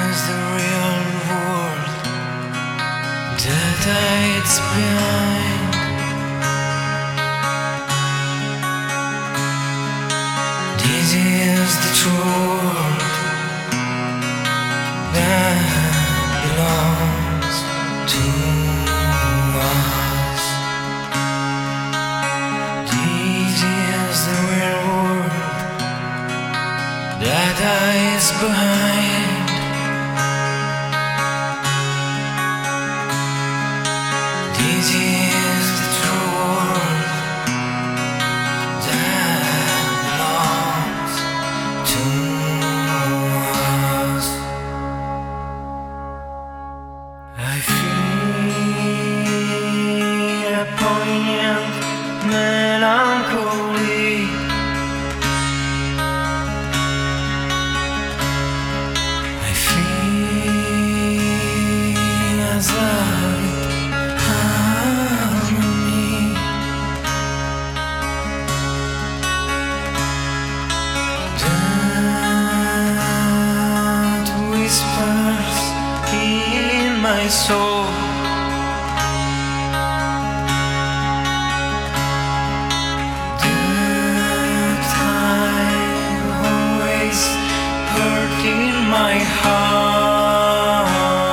is the real world that hides behind. This is the truth that belongs to us. This is the real world that hides behind. This is the true world that belongs to us. I feel a poignant melancholy. I feel as light harmony. That whispers in my soul. That I've always heard in my heart.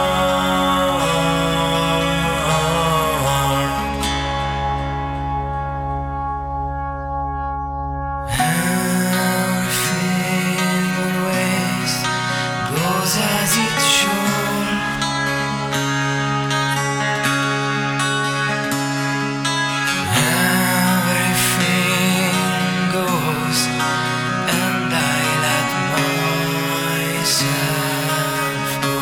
Everything always goes as it should. Everything goes, and I let myself go.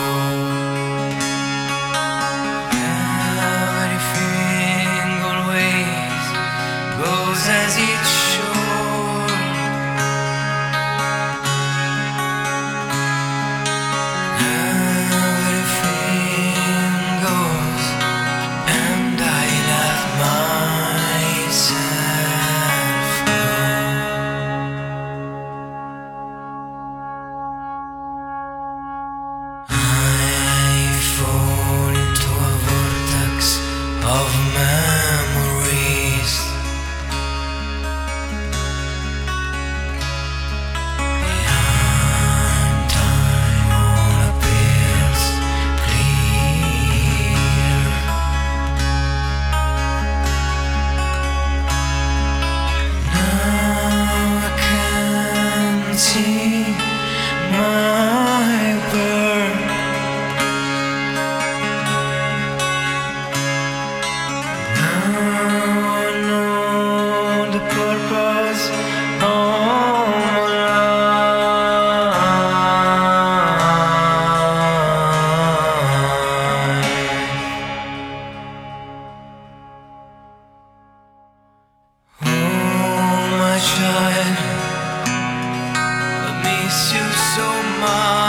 Everything always goes as it should. Everything goes, and I let myself go. I fall into a vortex of memories. Behind time all appears clear. Now I can see my bird. Now I know the purpose of life. Oh, my child, I miss you so much.